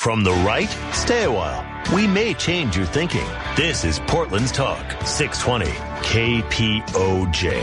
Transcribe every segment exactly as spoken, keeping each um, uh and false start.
From the right, stay a while. We may change your thinking. This is Portland's Talk, six twenty K P O J.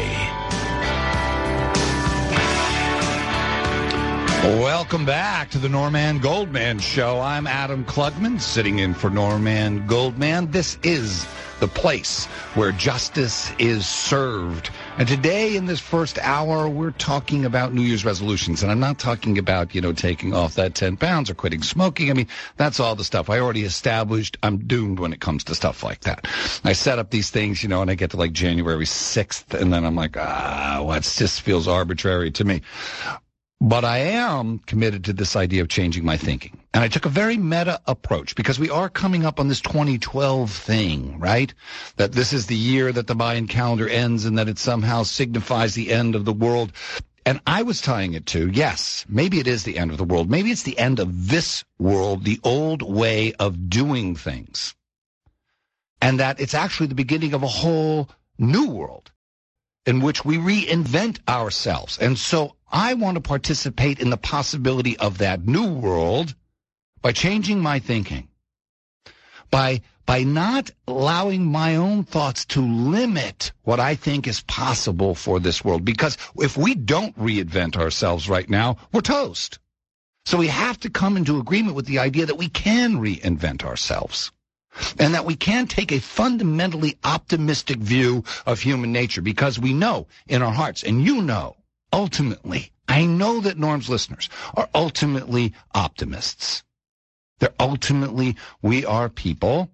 Welcome back to the Norman Goldman Show. I'm Adam Klugman, sitting in for Norman Goldman. This is the place where justice is served. And today, in this first hour, we're talking about New Year's resolutions. And I'm not talking about, you know, taking off that ten pounds or quitting smoking. I mean, that's all the stuff I already established. I'm doomed when it comes to stuff like that. I set up these things, you know, and I get to like January sixth, and then I'm like, ah, well, it just feels arbitrary to me. But I am committed to this idea of changing my thinking. And I took a very meta approach because we are coming up on this twenty twelve thing, right? That this is the year that the Mayan calendar ends and that it somehow signifies the end of the world. And I was tying it to, yes, maybe it is the end of the world. Maybe it's the end of this world, the old way of doing things. And that it's actually the beginning of a whole new world in which we reinvent ourselves. And so I want to participate in the possibility of that new world by changing my thinking, by by not allowing my own thoughts to limit what I think is possible for this world. Because if we don't reinvent ourselves right now, we're toast. So we have to come into agreement with the idea that we can reinvent ourselves. And that we can take a fundamentally optimistic view of human nature because we know in our hearts, and you know, ultimately, I know that Norm's listeners are ultimately optimists. They're ultimately, we are people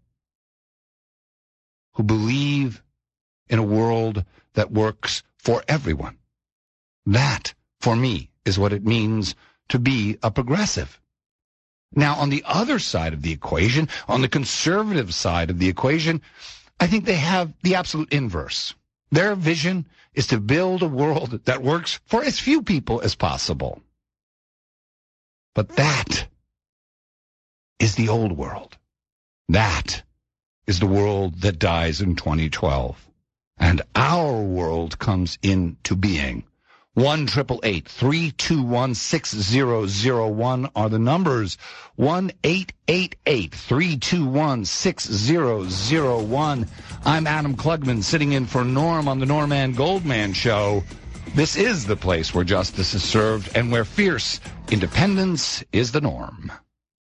who believe in a world that works for everyone. That, for me, is what it means to be a progressive. Now, on the other side of the equation, on the conservative side of the equation, I think they have the absolute inverse. Their vision is to build a world that works for as few people as possible. But that is the old world. That is the world that dies in twenty twelve. And our world comes into being. one triple eight, three two one, six zero zero one are the numbers. one eight eight eight, three two one, six zero zero one. I'm Adam Klugman, sitting in for Norm on the Norman Goldman Show. This is the place where justice is served and where fierce independence is the norm.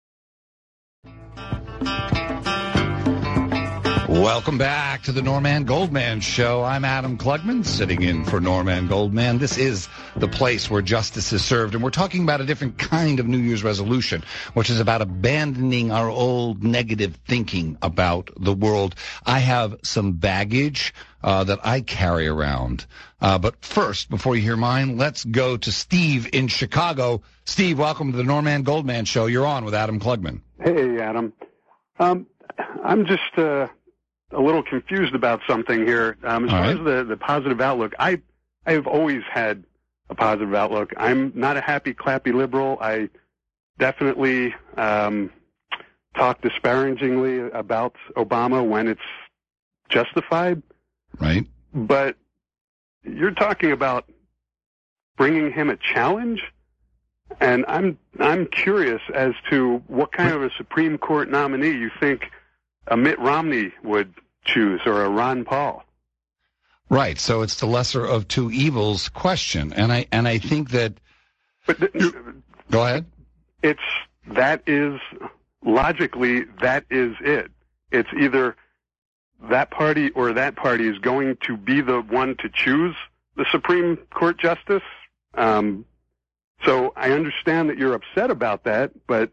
Welcome back to the Norman Goldman Show. I'm Adam Klugman, sitting in for Norman Goldman. This is the place where justice is served, and we're talking about a different kind of New Year's resolution, which is about abandoning our old negative thinking about the world. I have some baggage uh, that I carry around. Uh, but first, before you hear mine, let's go to Steve in Chicago. Steve, welcome to the Norman Goldman Show. You're on with Adam Klugman. Hey, Adam. Um, I'm just... Uh... a little confused about something here. Um, as All far right. as the, the positive outlook, I I have always had a positive outlook. I'm not a happy, clappy liberal. I definitely um, talk disparagingly about Obama when it's justified. Right. But you're talking about bringing him a challenge, and I'm I'm curious as to what kind of a Supreme Court nominee you think a Mitt Romney would choose, or a Ron Paul. Right. So it's the lesser of two evils question, and I and I think that. But th- Go ahead. It's that is logically that is it. It's either that party or that party is going to be the one to choose the Supreme Court justice. Um, so I understand that you're upset about that, but.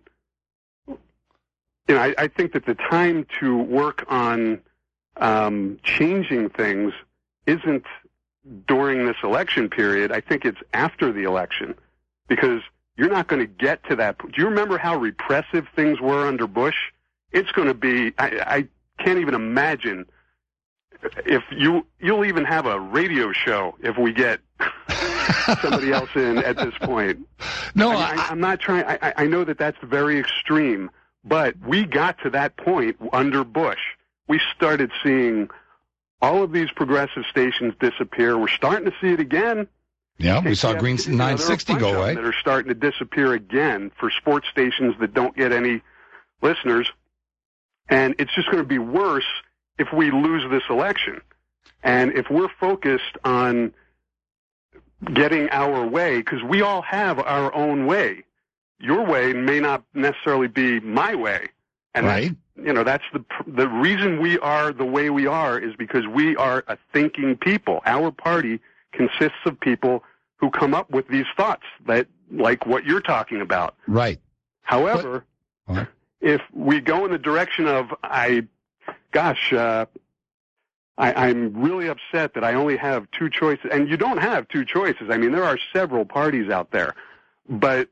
You know, I, I think that the time to work on um, changing things isn't during this election period. I think it's after the election, because you're not going to get to that. Do you remember how repressive things were under Bush? It's going to be, I, I can't even imagine if you, you'll even have a radio show if we get somebody else in at this point. No, I mean, I, I, I'm not trying, I, I know that that's very extreme. But we got to that point under Bush. We started seeing all of these progressive stations disappear. We're starting to see it again. Yeah, we saw Green nine sixty go away. That are starting to disappear again for sports stations that don't get any listeners, and it's just going to be worse if we lose this election. And if we're focused on getting our way, because we all have our own way. Your way may not necessarily be my way. And right. that, you know, that's the the reason we are the way we are is because we are a thinking people. Our party consists of people who come up with these thoughts that, like what you're talking about. Right. However, what? if we go in the direction of, I, gosh, uh, I, I'm really upset that I only have two choices, and you don't have two choices. I mean, there are several parties out there, but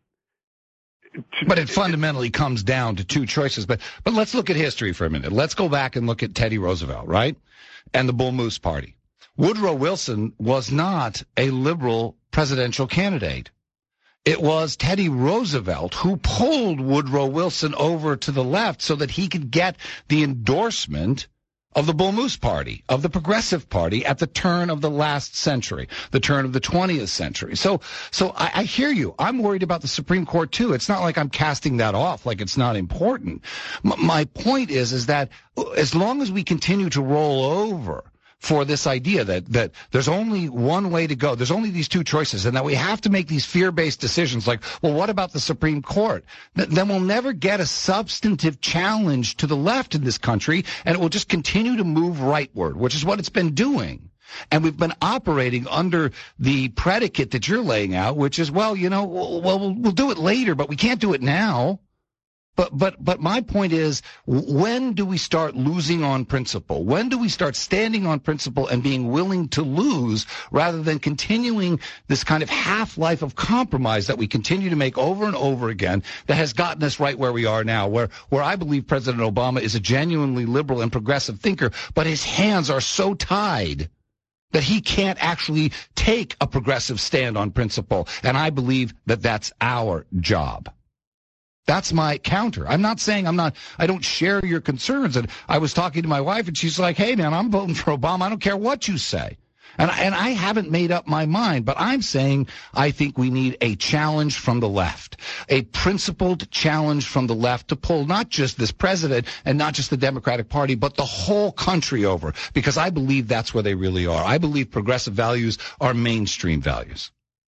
to, but it fundamentally comes down to two choices. But but let's look at history for a minute. Let's go back and look at Teddy Roosevelt, right, and the Bull Moose Party. Woodrow Wilson was not a liberal presidential candidate. It was Teddy Roosevelt who pulled Woodrow Wilson over to the left so that he could get the endorsement of the Bull Moose Party, of the Progressive Party at the turn of the last century, the turn of the twentieth century. So, so I, I hear you. I'm worried about the Supreme Court too. It's not like I'm casting that off, like it's not important. M- my point is, is that as long as we continue to roll over for this idea that, that there's only one way to go, there's only these two choices, and that we have to make these fear-based decisions like, well, what about the Supreme Court? Th- then we'll never get a substantive challenge to the left in this country, and it will just continue to move rightward, which is what it's been doing. And we've been operating under the predicate that you're laying out, which is, well, you know, well, we'll, we'll do it later, but we can't do it now. But but but my point is, when do we start losing on principle? When do we start standing on principle and being willing to lose rather than continuing this kind of half-life of compromise that we continue to make over and over again that has gotten us right where we are now, where, where I believe President Obama is a genuinely liberal and progressive thinker, but his hands are so tied that he can't actually take a progressive stand on principle. And I believe that that's our job. That's my counter. I'm not saying I'm not, I don't share your concerns. And I was talking to my wife and she's like, hey man, I'm voting for Obama. I don't care what you say. And, and I haven't made up my mind, but I'm saying I think we need a challenge from the left, a principled challenge from the left to pull not just this president and not just the Democratic Party, but the whole country over, because I believe that's where they really are. I believe progressive values are mainstream values.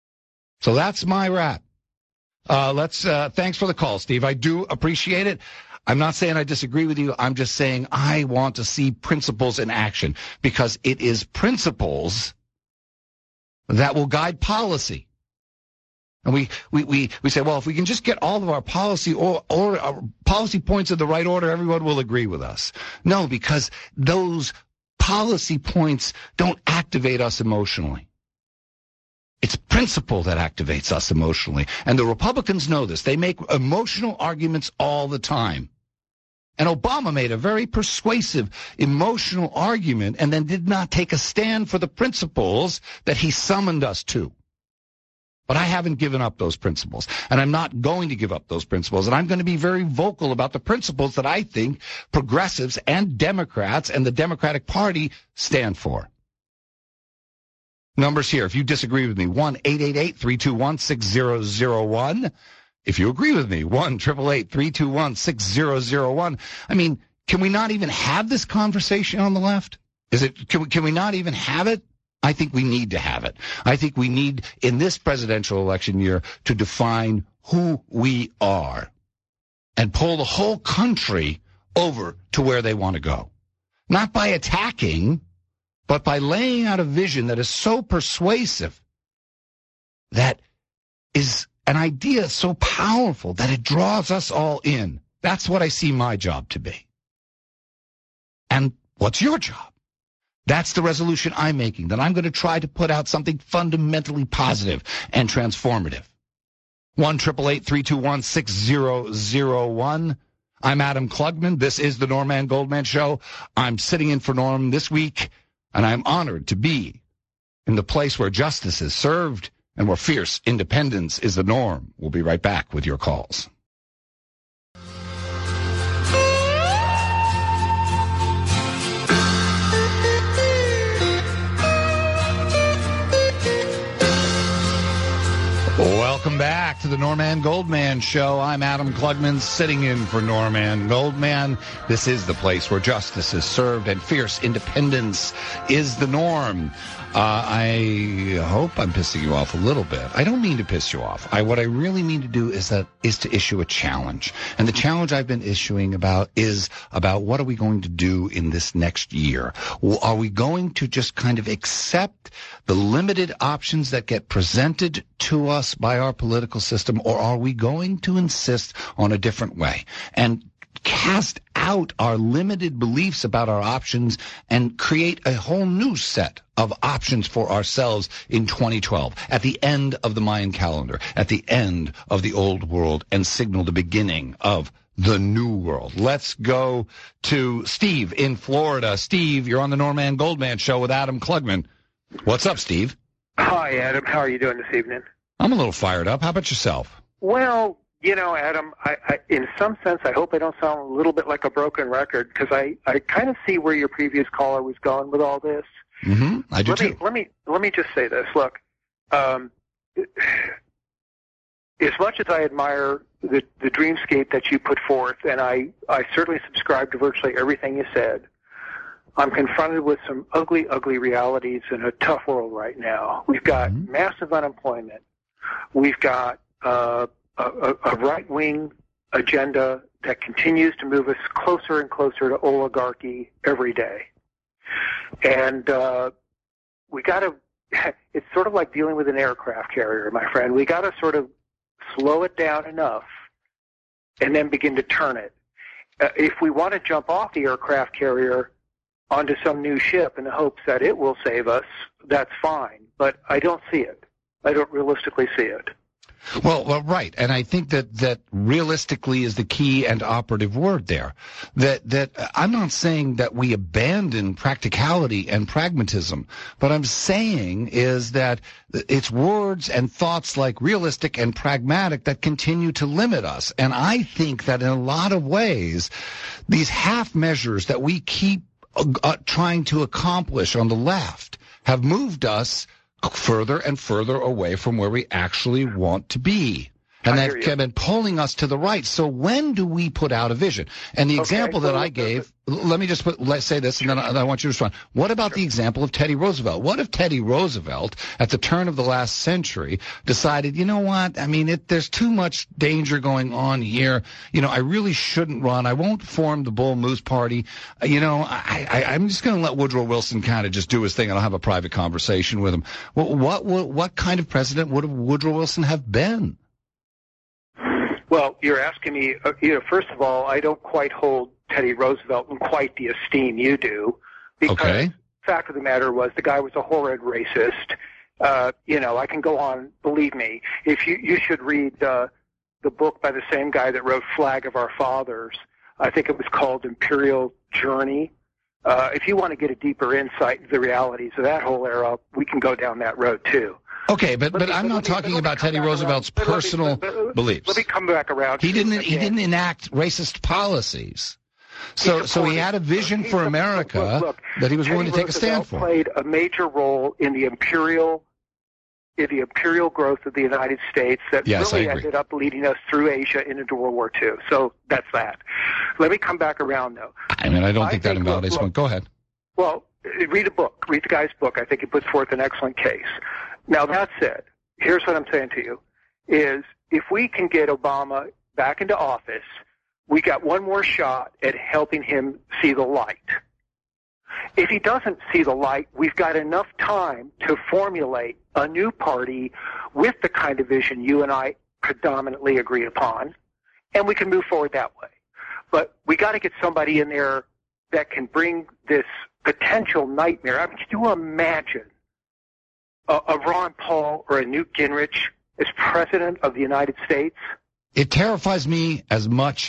So that's my wrap. Uh, let's, uh, thanks for the call, Steve. I do appreciate it. I'm not saying I disagree with you. I'm just saying I want to see principles in action, because it is principles that will guide policy. And we, we, we, we say, well, if we can just get all of our policy or, or our policy points in the right order, everyone will agree with us. No, because those policy points don't activate us emotionally. It's principle that activates us emotionally. And the Republicans know this. They make emotional arguments all the time. And Obama made a very persuasive emotional argument and then did not take a stand for the principles that he summoned us to. But I haven't given up those principles, and I'm not going to give up those principles. And I'm going to be very vocal about the principles that I think progressives and Democrats and the Democratic Party stand for. Numbers here. If you disagree with me, one eight eight eight, three two one, six zero zero one. If you agree with me, one eight eight eight, three two one, six zero zero one. I mean, can we not even have this conversation on the left? Is it, can we, can we not even have it? I think we need to have it. I think we need, in this presidential election year, to define who we are and pull the whole country over to where they want to go. Not by attacking, but by laying out a vision that is so persuasive, that is an idea so powerful that it draws us all in. That's what I see my job to be. And what's your job? That's the resolution I'm making, that I'm going to try to put out something fundamentally positive and transformative. one eight eight eight, three two one, six zero zero one. I'm Adam Klugman. This is the Norman Goldman Show. I'm sitting in for Norm this week, and I'm honored to be in the place where justice is served and where fierce independence is the norm. We'll be right back with your calls. Welcome back to the the Norman Goldman Show. I'm Adam Klugman, sitting in for Norman Goldman. This is the place where justice is served and fierce independence is the norm. Uh, I hope I'm pissing you off a little bit. I don't mean to piss you off. I, what I really mean to do is that is to issue a challenge. And the challenge I've been issuing about is about what are we going to do in this next year? Well, are we going to just kind of accept the limited options that get presented to us by our political system, or are we going to insist on a different way and cast out our limited beliefs about our options and create a whole new set of options for ourselves in twenty twelve, at the end of the Mayan calendar, at the end of the old world, and signal the beginning of the new world? Let's go to Steve in Florida. Steve, you're on the Norman Goldman Show with Adam Klugman. What's up, Steve? Hi, Adam. How are you doing this evening? I'm a little fired up. How about yourself? Well, you know, Adam, I, I, in some sense, I hope I don't sound a little bit like a broken record, because I, I kind of see where your previous caller was going with all this. Mm-hmm. I do let too. Me, let me let me just say this. Look, um, as much as I admire the, the dreamscape that you put forth, and I, I certainly subscribe to virtually everything you said, I'm confronted with some ugly, ugly realities in a tough world right now. We've got mm-hmm. massive unemployment. We've got uh, a, a right-wing agenda that continues to move us closer and closer to oligarchy every day. And uh, we got to, it's sort of like dealing with an aircraft carrier, my friend. We got to sort of slow it down enough and then begin to turn it. Uh, if we want to jump off the aircraft carrier onto some new ship in the hopes that it will save us, that's fine. But I don't see it. I don't realistically see it. Well, well, right, and I think that, that realistically is the key and operative word there. That that I'm not saying that we abandon practicality and pragmatism, but I'm saying is that it's words and thoughts like realistic and pragmatic that continue to limit us. And I think that in a lot of ways, these half measures that we keep uh, trying to accomplish on the left have moved us further and further away from where we actually want to be. And that have been pulling us to the right. So when do we put out a vision? And the okay, example that I gave, let me just put, let's say this, and then I, I want you to respond. What about sure. the example of Teddy Roosevelt? What if Teddy Roosevelt, at the turn of the last century, decided, you know what, I mean, it, there's too much danger going on here. You know, I really shouldn't run. I won't form the Bull Moose Party. Uh, you know, I, I, I'm just going to let Woodrow Wilson kind of just do his thing, and I'll have a private conversation with him. Well, what, what, what kind of president would Woodrow Wilson have been? Well, you're asking me, uh, you know, first of all, I don't quite hold Teddy Roosevelt in quite the esteem you do. Because okay. the fact of the matter was the guy was a horrid racist. Uh, you know, I can go on, believe me. If you, you should read uh, the book by the same guy that wrote Flag of Our Fathers. I think it was called Imperial Journey. Uh, if you want to get a deeper insight into the realities of that whole era, we can go down that road too. Okay, but, but me, I'm not me, talking about Teddy Roosevelt's around. personal let me, let me, beliefs. Let me come back around. He didn't. Again. He didn't enact racist policies. So, he so he had a vision for America look, look, that he was Teddy willing to take Roosevelt a stand for. Played a major role in the imperial, in the imperial growth of the United States that yes, really ended up leading us through Asia and into World War Two. So that's that. Let me come back around though. I mean, I don't think I that think, invalidates one. Go ahead. Well, read a book. Read the guy's book. I think he puts forth an excellent case. Now that said, here's what I'm saying to you, is if we can get Obama back into office, we got one more shot at helping him see the light. If he doesn't see the light, we've got enough time to formulate a new party with the kind of vision you and I predominantly agree upon, and we can move forward that way. But we got to get somebody in there that can bring this potential nightmare. I mean, can you imagine a, a Ron Paul or a Newt Gingrich as president of the United States? It terrifies me as much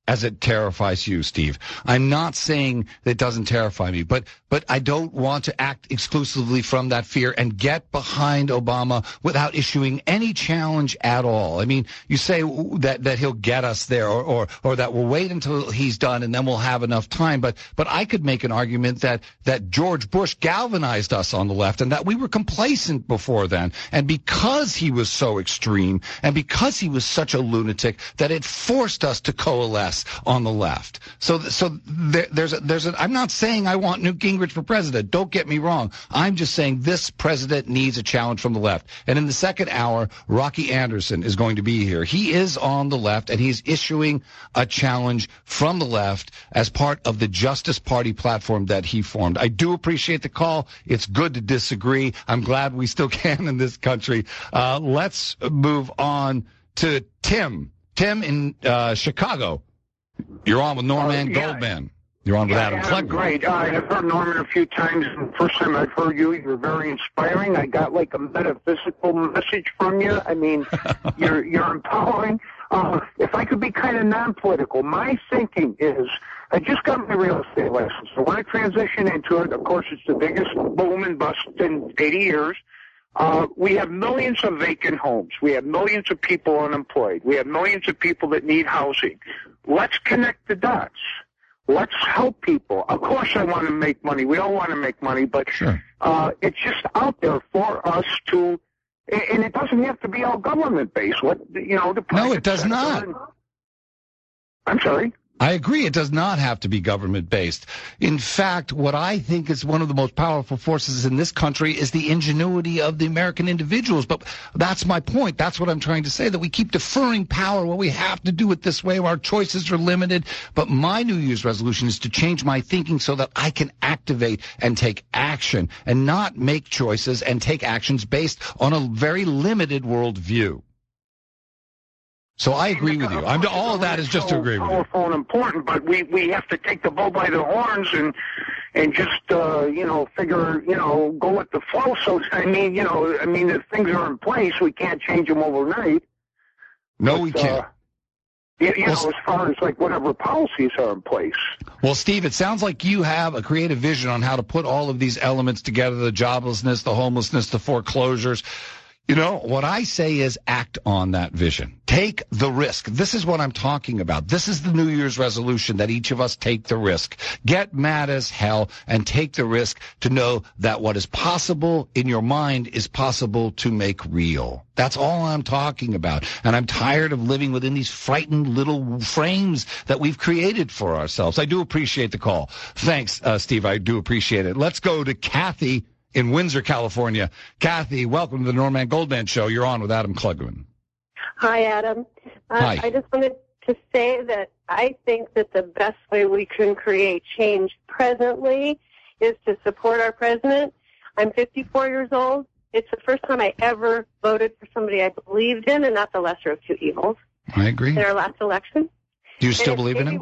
as it terrifies you, Steve. I'm not saying that it doesn't terrify me, but but I don't want to act exclusively from that fear and get behind Obama without issuing any challenge at all. I mean, you say that that he'll get us there, or or, or that we'll wait until he's done and then we'll have enough time. But but I could make an argument that that George Bush galvanized us on the left and that we were complacent before then. And because he was so extreme and because he was such a lunatic, that it forced us to coalesce on the left. So, so there, there's a, there's a, I'm not saying I want Newt Gingrich for president. Don't get me wrong. I'm just saying this president needs a challenge from the left. And in the second hour, Rocky Anderson is going to be here. He is on the left, and he's issuing a challenge from the left as part of the Justice Party platform that he formed. I do appreciate the call. It's good to disagree. I'm glad we still can in this country. Uh, let's move on to Tim. Tim in uh, Chicago. You're on with Norman uh, yeah. Goldman. You're on with yeah, Adam Adam Klugman. Great. Uh, I've heard Norman a few times. And the first time I've heard you, you're very inspiring. I got like a metaphysical message from you. I mean, you're you're empowering. Uh, if I could be kind of non-political, my thinking is I just got my real estate license. So when I transition into it, of course, it's the biggest boom and bust in eighty years. Uh, we have millions of vacant homes. We have millions of people unemployed. We have millions of people that need housing. Let's connect the dots. Let's help people. Of course I want to make money. We all want to make money, but sure. uh, it's just out there for us to, and it doesn't have to be all government-based. What, you know, the No, it does not. And, I'm sorry? I agree. It does not have to be government-based. In fact, what I think is one of the most powerful forces in this country is the ingenuity of the American individuals. But that's my point. That's what I'm trying to say, that we keep deferring power. Well, we have to do it this way. Our choices are limited. But my New Year's resolution is to change my thinking so that I can activate and take action and not make choices and take actions based on a very limited worldview. So I agree with you. I'm, all of that is just to agree with you. Powerful and important, but we, we have to take the bull by the horns and and just uh, you know figure you know go with the flow. So I mean you know I mean if things are in place, we can't change them overnight. No, but, we can't. Uh, you, you well, know, as far as like whatever policies are in place. Well, Steve, it sounds like you have a creative vision on how to put all of these elements together: the joblessness, the homelessness, the foreclosures. You know, what I say is act on that vision. Take the risk. This is what I'm talking about. This is the New Year's resolution, that each of us take the risk. Get mad as hell and take the risk to know that what is possible in your mind is possible to make real. That's all I'm talking about. And I'm tired of living within these frightened little frames that we've created for ourselves. I do appreciate the call. Thanks, uh, Steve. I do appreciate it. Let's go to Kathy in Windsor, California. Kathy, welcome to the Norman Goldman Show. You're on with Adam Klugman. Hi, Adam. Uh, Hi. I just wanted to say that I think that the best way we can create change presently is to support our president. I'm fifty-four years old. It's the first time I ever voted for somebody I believed in and not the lesser of two evils. I agree. In our last election. Do you still And believe in him?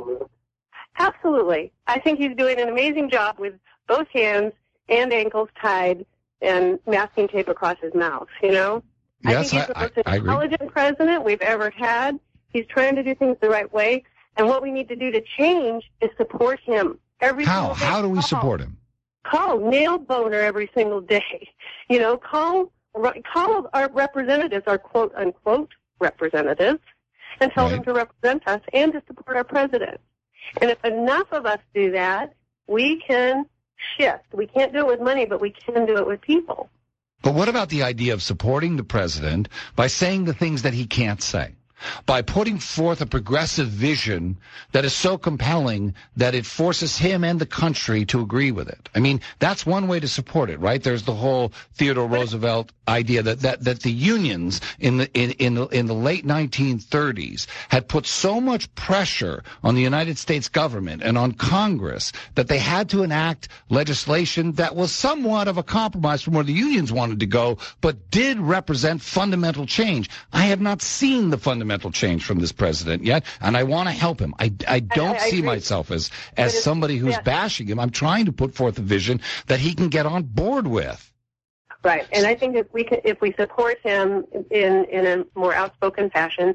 Absolutely. I think he's doing an amazing job with both hands and ankles tied and masking tape across his mouth, you know? Yes, I think he's the I, most I, I agree. intelligent president we've ever had. He's trying to do things the right way. And what we need to do to change is support him. Every How? single day. How do we Call. support him? Call Nail Boner every single day. You know, call call our representatives, our quote-unquote representatives, and tell Right. them to represent us and to support our president. And if enough of us do that, we can shift. We can't do it with money, but we can do it with people. But what about the idea of supporting the president by saying the things that he can't say? By putting forth a progressive vision that is so compelling that it forces him and the country to agree with it. I mean, that's one way to support it, right? There's the whole Theodore Roosevelt idea that, that, that the unions in the, in, in the, in the late nineteen thirties had put so much pressure on the United States government and on Congress that they had to enact legislation that was somewhat of a compromise from where the unions wanted to go, but did represent fundamental change. I have not seen the fundamental change from this president yet, and I want to help him. I, I don't I, I see agree. myself as, as somebody who's yeah. bashing him. I'm trying to put forth a vision that he can get on board with. Right, and I think if we can, if we support him in in a more outspoken fashion,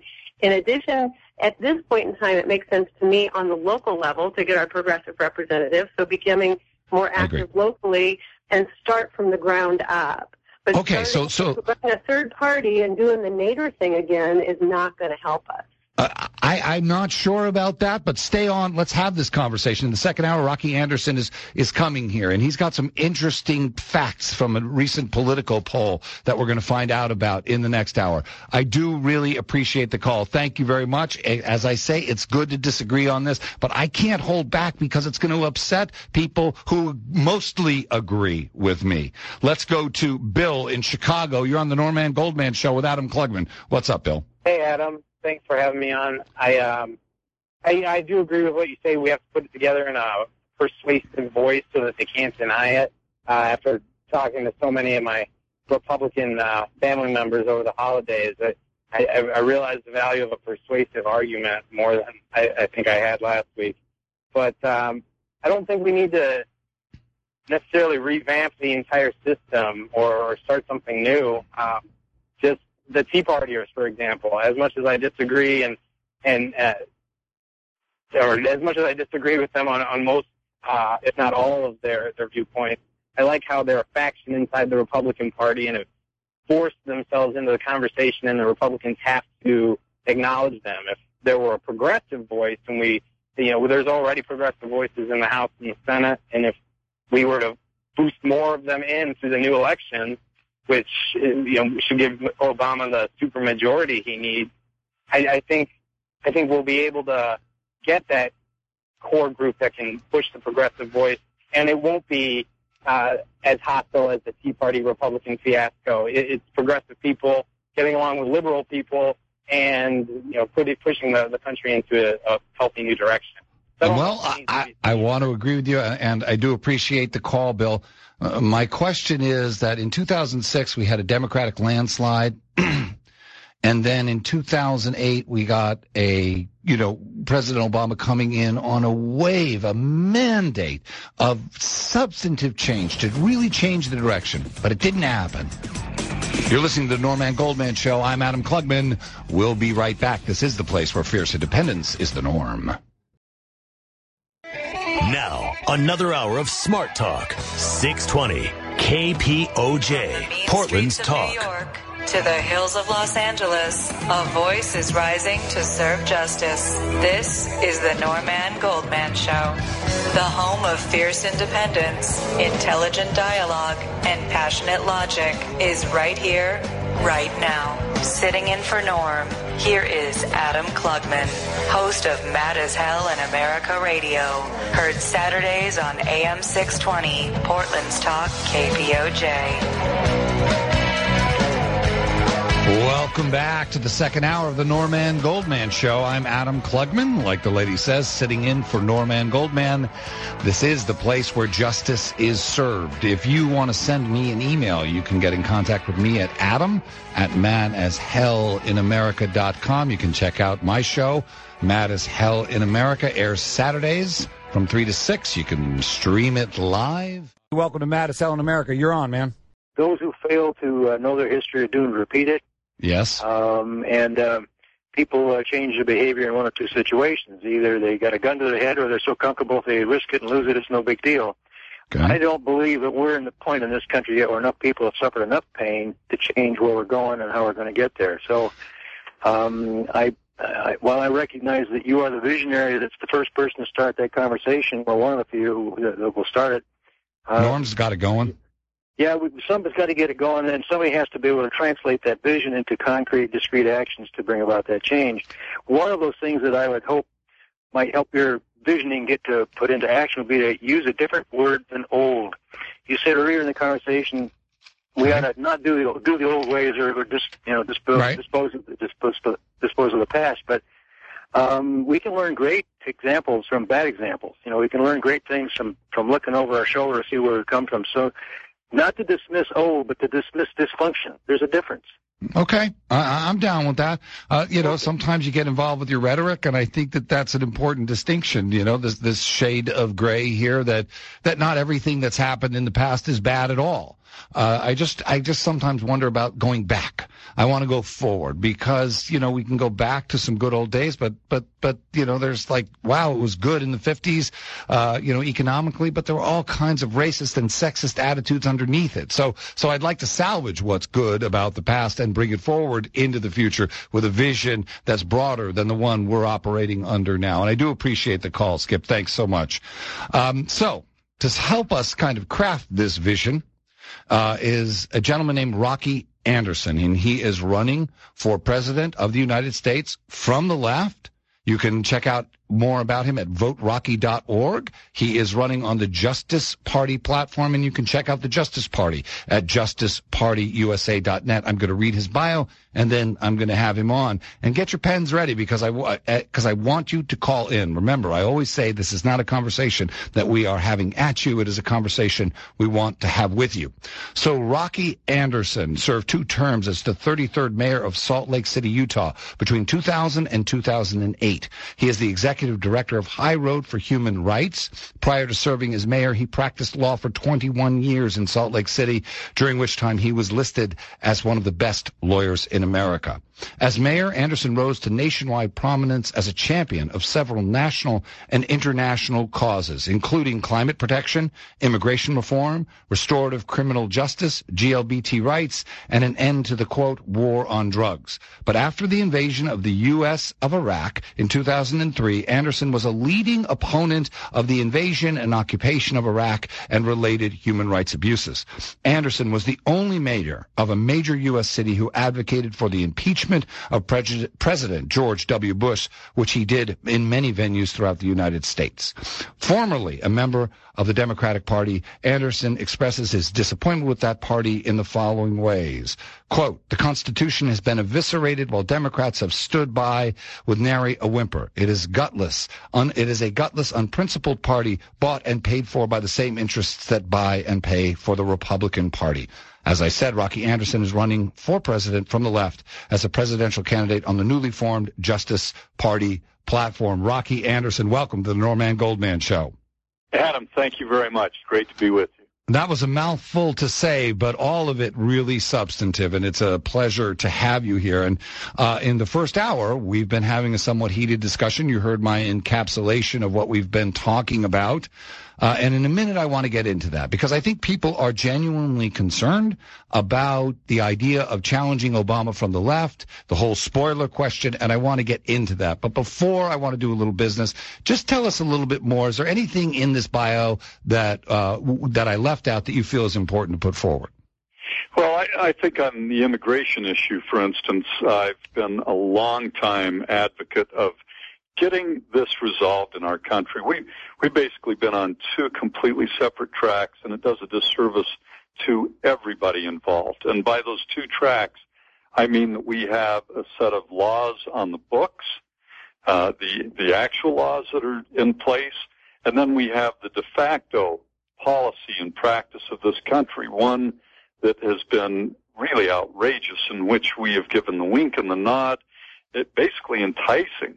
In addition, at this point in time, it makes sense to me on the local level to get our progressive representatives, so becoming more active locally and start from the ground up. But okay, so so a third party and doing the Nader thing again is not going to help us. Uh, I, I'm not sure about that, but stay on. Let's have this conversation. In the second hour, Rocky Anderson is, is coming here, and he's got some interesting facts from a recent political poll that we're going to find out about in the next hour. I do really appreciate the call. Thank you very much. As I say, it's good to disagree on this, but I can't hold back because it's going to upset people who mostly agree with me. Let's go to Bill in Chicago. You're on the Norman Goldman Show with Adam Klugman. What's up, Bill? Hey, Adam. Thanks for having me on. I um, I, I do agree with what you say. We have to put it together in a persuasive voice so that they can't deny it. Uh, after talking to so many of my Republican uh, family members over the holidays, I, I, I realized the value of a persuasive argument more than I, I think I had last week. But um, I don't think we need to necessarily revamp the entire system or, or start something new. Um, just the Tea Partiers, for example, as much as I disagree and and uh, or as much as I disagree with them on, on most, uh, if not all, of their, their viewpoints, I like how they're a faction inside the Republican Party and have forced themselves into the conversation, and the Republicans have to acknowledge them. If there were a progressive voice, and we, you know, there's already progressive voices in the House and the Senate, and if we were to boost more of them in through the new election, which, you know, should give Obama the supermajority he needs, I, I think I think we'll be able to get that core group that can push the progressive voice, and it won't be uh, as hostile as the Tea Party Republican fiasco. It, it's progressive people getting along with liberal people and, you know, put it, pushing the, the country into a, a healthy new direction. So well, I, I, I want to agree with you, and I do appreciate the call, Bill. Uh, my question is that in two thousand six, we had a Democratic landslide, and then in two thousand eight, we got a, you know, President Obama coming in on a wave, a mandate of substantive change to really change the direction, but it didn't happen. You're listening to the Norman Goldman Show. I'm Adam Klugman. We'll be right back. This is the place where fierce independence is the norm. Now, another hour of Smart Talk. six twenty K P O J, Portland's Talk. New York to the hills of Los Angeles, a voice is rising to serve justice. This is the Norman Goldman Show, the home of fierce independence, intelligent dialogue, and passionate logic is right here, right now. Sitting in for Norm, here is Adam Klugman, host of Mad as Hell in America Radio. Heard Saturdays on A M six twenty, Portland's Talk, K P O J. Welcome back to the second hour of the Norman Goldman Show. I'm Adam Klugman, like the lady says, sitting in for Norman Goldman. This is the place where justice is served. If you want to send me an email, you can get in contact with me at adam at mad as hell in america dot com. You can check out my show, Mad as Hell in America, airs Saturdays from three to six. You can stream it live. Welcome to Mad as Hell in America. You're on, man. Those who fail to uh, know their history are doomed to repeat it. Yes. Um, and uh, people uh, change their behavior in one or two situations. Either they got a gun to their head, or they're so comfortable if they risk it and lose it, it's no big deal. Okay. I don't believe that we're in the point in this country yet where enough people have suffered enough pain to change where we're going and how we're going to get there. So um, I, I, while I recognize that you are the visionary that's the first person to start that conversation, or one of the few who, that will start it. Uh, Norm's got it going. Yeah, we, somebody's got to get it going, and somebody has to be able to translate that vision into concrete, discrete actions to bring about that change. One of those things that I would hope might help your visioning get to put into action would be to use a different word than old. You said earlier in the conversation, we ought to not do the, do the old ways or, or just, you know, dispose, right. dispose, of, dispose, dispose of the past, but um, we can learn great examples from bad examples. You know, we can learn great things from, from looking over our shoulder to see where we come from. So, not to dismiss old, but to dismiss dysfunction. There's a difference. Okay, I, I'm down with that. Uh, you know, sometimes you get involved with your rhetoric, and I think that that's an important distinction. You know, this this shade of gray here that that not everything that's happened in the past is bad at all. Uh, I just, I just sometimes wonder about going back. I want to go forward because, you know, we can go back to some good old days, but, but, but, you know, there's like, wow, it was good in the fifties, uh, you know, economically, but there were all kinds of racist and sexist attitudes underneath it. So, so I'd like to salvage what's good about the past and bring it forward into the future with a vision that's broader than the one we're operating under now. And I do appreciate the call, Skip. Thanks so much. Um, so to help us kind of craft this vision, uh, is a gentleman named Rocky Anderson, and he is running for president of the United States from the left. You can check out more about him at vote rocky dot org. He is running on the Justice Party platform, and you can check out the Justice Party at justice party u s a dot net. I'm going to read his bio, and then I'm going to have him on. And get your pens ready because I, because I want you to call in. Remember, I always say this is not a conversation that we are having at you. It is a conversation we want to have with you. So Rocky Anderson served two terms as the thirty-third mayor of Salt Lake City, Utah, between two thousand and two thousand eight. He is the executive director of High Road for Human Rights. Prior to serving as mayor, he practiced law for twenty-one years in Salt Lake City, during which time he was listed as one of the best lawyers in America. As mayor, Anderson rose to nationwide prominence as a champion of several national and international causes, including climate protection, immigration reform, restorative criminal justice, G L B T rights, and an end to the, quote, war on drugs. But after the invasion of the U S of Iraq in two thousand three, Anderson was a leading opponent of the invasion and occupation of Iraq and related human rights abuses. Anderson was the only mayor of a major U S city who advocated for the impeachment of President George W. Bush, which he did in many venues throughout the United States. Formerly a member of the Democratic Party, Anderson expresses his disappointment with that party in the following ways. Quote, the Constitution has been eviscerated while Democrats have stood by with nary a whimper. It is gutless. Un- it is a gutless, unprincipled party bought and paid for by the same interests that buy and pay for the Republican Party. As I said, Rocky Anderson is running for president from the left as a presidential candidate on the newly formed Justice Party platform. Rocky Anderson, welcome to the Norman Goldman Show. Adam, thank you very much. Great to be with you. That was a mouthful to say, but all of it really substantive, and it's a pleasure to have you here. And uh, in the first hour, we've been having a somewhat heated discussion. You heard my encapsulation of what we've been talking about. Uh, and in a minute, I want to get into that because I think people are genuinely concerned about the idea of challenging Obama from the left, the whole spoiler question, and I want to get into that. But before I want to do a little business, just tell us a little bit more. Is there anything in this bio that uh, that I left out that you feel is important to put forward? Well, I, I think on the immigration issue, for instance, I've been a long-time advocate of getting this resolved in our country. We, we've basically been on two completely separate tracks, and it does a disservice to everybody involved. And by those two tracks, I mean that we have a set of laws on the books, uh, the, the actual laws that are in place, and then we have the de facto policy and practice of this country, one that has been really outrageous, in which we have given the wink and the nod, it basically enticing.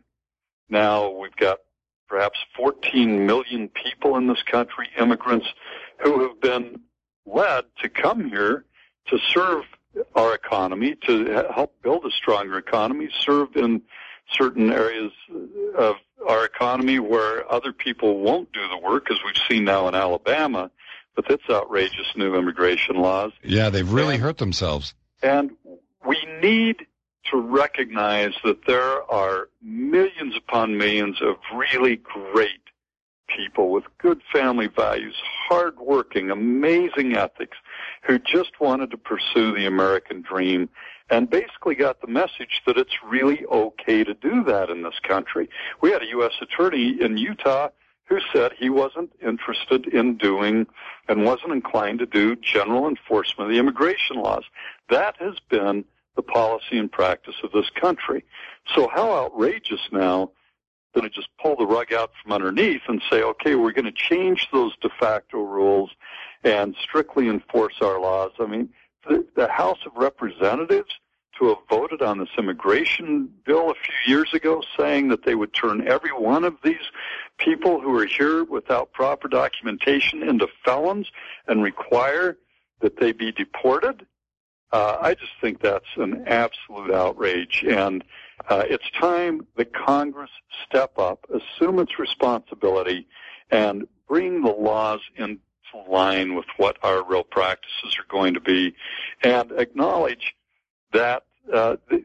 Now we've got perhaps fourteen million people in this country, immigrants, who have been led to come here to serve our economy, to help build a stronger economy, serve in certain areas of our economy where other people won't do the work, as we've seen now in Alabama, with its outrageous new immigration laws. Yeah, they've really and, hurt themselves. And we need to recognize that there are millions upon millions of really great people with good family values, hardworking, amazing ethics, who just wanted to pursue the American dream and basically got the message that it's really okay to do that in this country. We had a U S attorney in Utah who said he wasn't interested in doing and wasn't inclined to do general enforcement of the immigration laws. That has been the policy and practice of this country. So how outrageous now that it just pull the rug out from underneath and say, okay, we're going to change those de facto rules and strictly enforce our laws. I mean, the, the House of Representatives to have voted on this immigration bill a few years ago saying that they would turn every one of these people who are here without proper documentation into felons and require that they be deported, uh, I just think that's an absolute outrage. And uh, it's time that Congress step up, assume its responsibility, and bring the laws into line with what our real practices are going to be, and acknowledge that uh, the,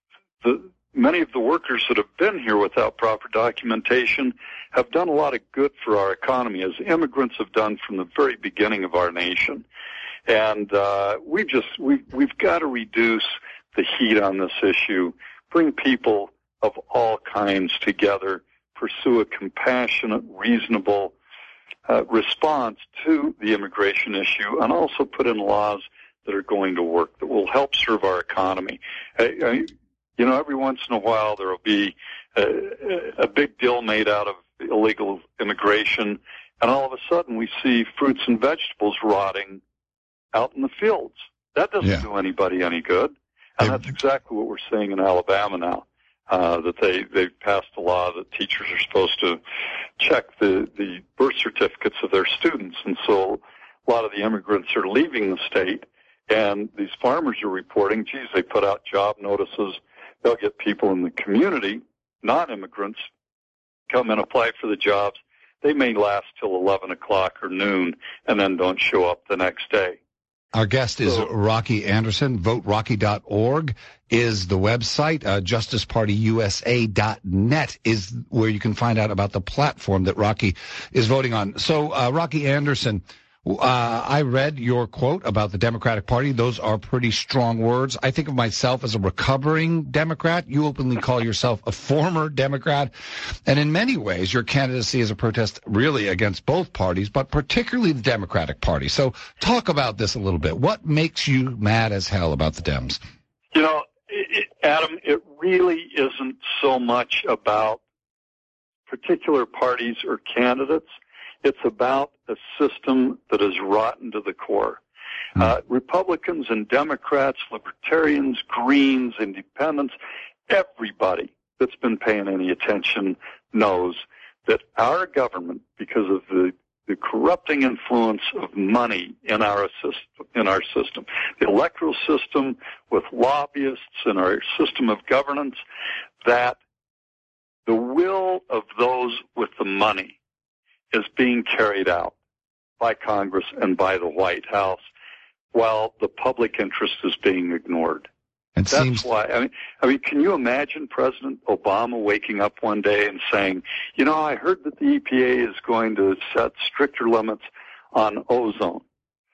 the many of the workers that have been here without proper documentation have done a lot of good for our economy, as immigrants have done from the very beginning of our nation. And uh, we just we we've got to reduce the heat on this issue, bring people of all kinds together, pursue a compassionate, reasonable uh, response to the immigration issue, and also put in laws that are going to work, that will help serve our economy. I, I, You know, every once in a while there will be a, a big deal made out of illegal immigration, and all of a sudden we see fruits and vegetables rotting out in the fields. That doesn't Yeah. do anybody any good, and that's exactly what we're seeing in Alabama now, uh, that they, they've passed a law that teachers are supposed to check the, the birth certificates of their students, and so a lot of the immigrants are leaving the state, and these farmers are reporting, geez, they put out job notices. They'll get people in the community, non-immigrants, come and apply for the jobs. They may last till eleven o'clock or noon and then don't show up the next day. Our guest is So- Rocky Anderson. vote rocky dot org is the website. Uh, justice party U S A dot net is where you can find out about the platform that Rocky is voting on. So, uh, Rocky Anderson, Uh, I read your quote about the Democratic Party. Those are pretty strong words. I think of myself as a recovering Democrat. You openly call yourself a former Democrat. And in many ways, your candidacy is a protest really against both parties, but particularly the Democratic Party. So talk about this a little bit. What makes you mad as hell about the Dems? You know, it, Adam, it really isn't so much about particular parties or candidates. It's about a system that is rotten to the core. Uh, Republicans and Democrats, Libertarians, Greens, Independents, everybody that's been paying any attention knows that our government, because of the, the corrupting influence of money in our system, in our system, the electoral system with lobbyists and our system of governance, that the will of those with the money is being carried out by Congress and by the White House, while the public interest is being ignored. It That's seems why. I mean, I mean, can you imagine President Obama waking up one day and saying, "You know, I heard that the E P A is going to set stricter limits on ozone,"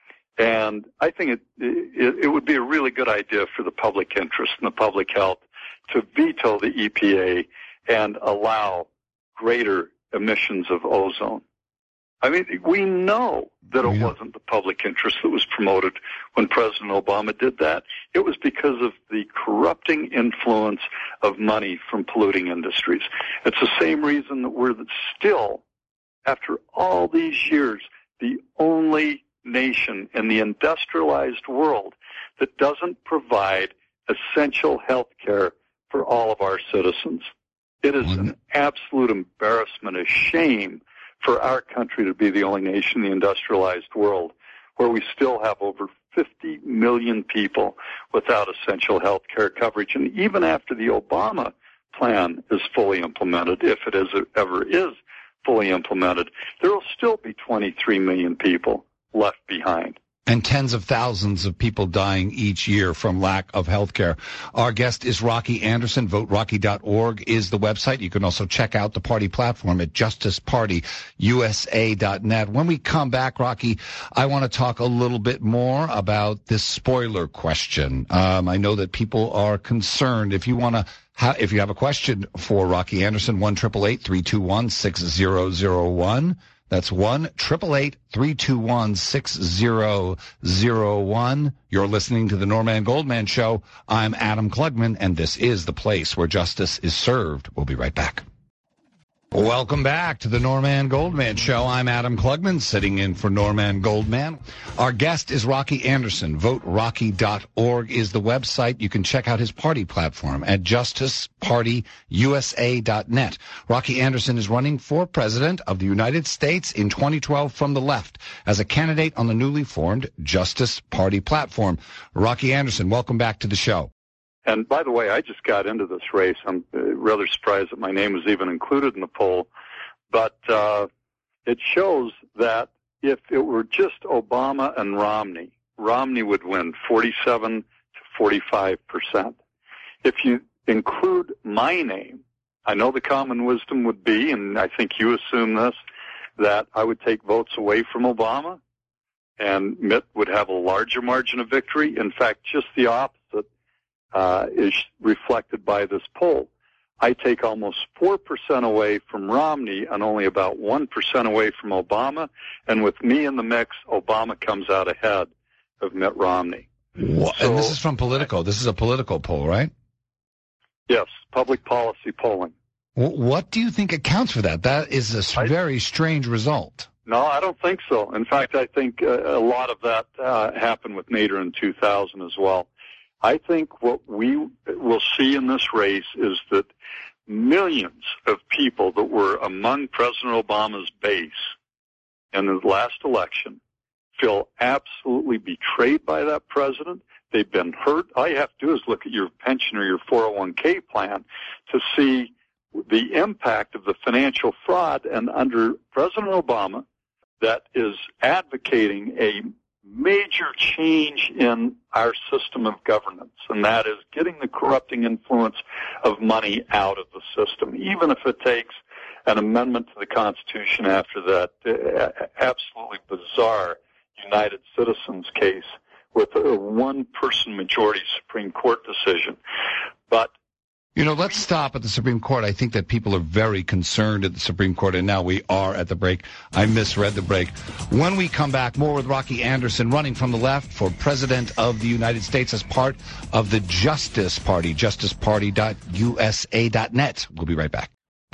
and I think it it, it would be a really good idea for the public interest and the public health to veto the E P A and allow greater emissions of ozone. I mean, we know that it Yeah. wasn't the public interest that was promoted when President Obama did that. It was because of the corrupting influence of money from polluting industries. It's the same reason that we're still, after all these years, the only nation in the industrialized world that doesn't provide essential health care for all of our citizens. It is an absolute embarrassment, a shame for our country to be the only nation in the industrialized world where we still have over fifty million people without essential health care coverage. And even after the Obama plan is fully implemented, if it is, ever is fully implemented, there will still be twenty-three million people left behind. And tens of thousands of people dying each year from lack of health care. Our guest is Rocky Anderson. vote rocky dot org is the website. You can also check out the party platform at justice party U S A dot net. When we come back, Rocky, I want to talk a little bit more about this spoiler question. Um, I know that people are concerned. If you want to Ha- if you have a question for Rocky Anderson, one eight eight eight, three two one, six zero zero one. That's one eight eight eight, three two one, six zero zero one. You're listening to the Norman Goldman Show. I'm Adam Klugman, and this is the place where justice is served. We'll be right back. Welcome back to the Norman Goldman Show. I'm Adam Klugman, sitting in for Norman Goldman. Our guest is Rocky Anderson. vote rocky dot org is the website. You can check out his party platform at justice party u s a dot net. Rocky Anderson is running for president of the United States in twenty twelve from the left as a candidate on the newly formed Justice Party platform. Rocky Anderson, welcome back to the show. And by the way, I just got into this race. I'm uh, rather surprised that my name was even included in the poll. But uh, it shows that if it were just Obama and Romney, Romney would win forty-seven to forty-five percent. If you include my name, I know the common wisdom would be, and I think you assume this, that I would take votes away from Obama and Mitt would have a larger margin of victory. In fact, just the opposite. Uh, is reflected by this poll. I take almost four percent away from Romney and only about one percent away from Obama. And with me in the mix, Obama comes out ahead of Mitt Romney. Well, so, and this is from Politico. This is a Politico poll, right? Yes, public policy polling. Well, what do you think accounts for that? That is a I, very strange result. No, I don't think so. In fact, I think uh, a lot of that uh, happened with Nader in two thousand as well. I think what we will see in this race is that millions of people that were among President Obama's base in the last election feel absolutely betrayed by that president. They've been hurt. All you have to do is look at your pension or your four oh one k plan to see the impact of the financial fraud. And under President Obama, that is advocating a major change in our system of governance, and that is getting the corrupting influence of money out of the system, even if it takes an amendment to the Constitution after that uh, absolutely bizarre United Citizens case with a one-person majority Supreme Court decision. But You know, let's stop at the Supreme Court. I think that people are very concerned at the Supreme Court, and now we are at the break. I misread the break. When we come back, more with Rocky Anderson running from the left for President of the United States as part of the Justice Party, justice party dot u s a dot net. We'll be right back.